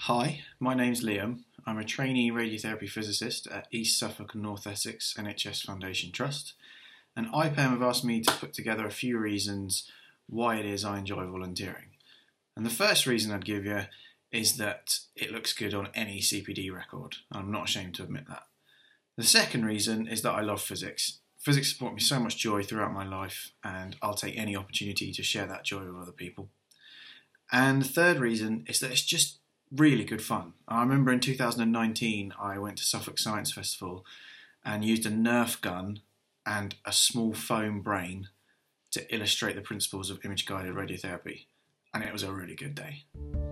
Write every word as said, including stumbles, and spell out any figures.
Hi, my name's Liam. I'm a trainee radiotherapy physicist at East Suffolk and North Essex N H S Foundation Trust, and I P E M have asked me to put together a few reasons why it is I enjoy volunteering. And the first reason I'd give you is that it looks good on any C P D record. I'm not ashamed to admit that. The second reason is that I love physics. Physics has brought me so much joy throughout my life, and I'll take any opportunity to share that joy with other people. And the third reason is that it's just really good fun. I remember in two thousand nineteen I went to Suffolk Science Festival and used a Nerf gun and a small foam brain to illustrate the principles of image-guided radiotherapy, and it was a really good day.